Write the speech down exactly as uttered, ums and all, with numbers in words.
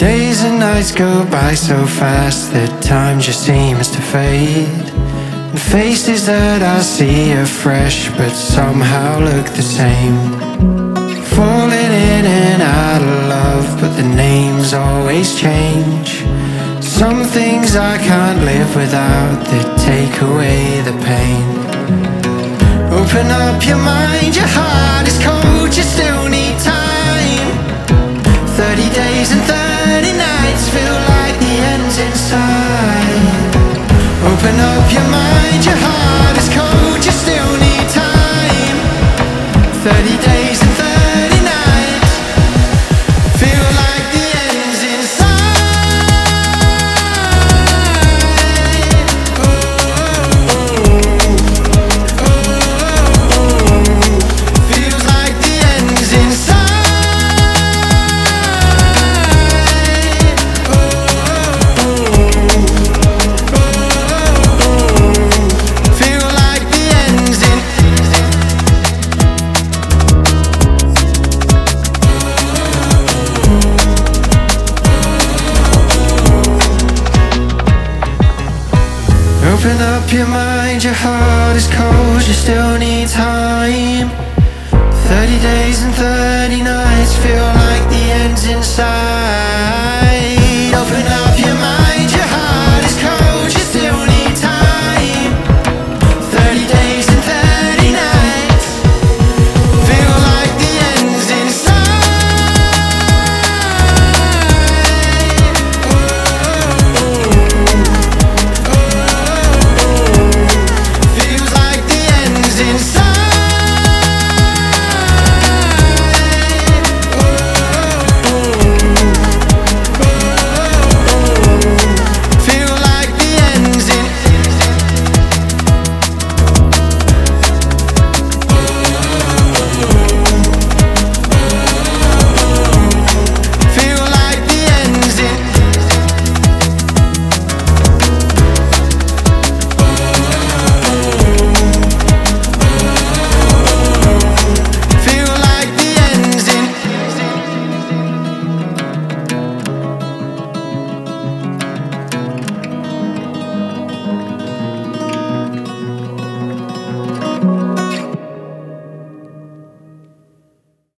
Days and nights go by so fast that time just seems to fade. And faces that I see are fresh but somehow look the same. Falling in and out of love, but the names always change. Some things I can't live without, that take away the pain. Open up your mind, your heart is cold, you still need time. Thirty days and thirty nights feel like the end's inside. Open up your mind, your heart is cold, you still need time. Thirty days and thirty nights feel like the end's inside. Oh, oh, oh, feels like the end's inside. Oh, oh, oh, feel like the end's in. Open up your mind, your heart is cold, you still need time. Thirty days and thirty nights feel like the end's inside.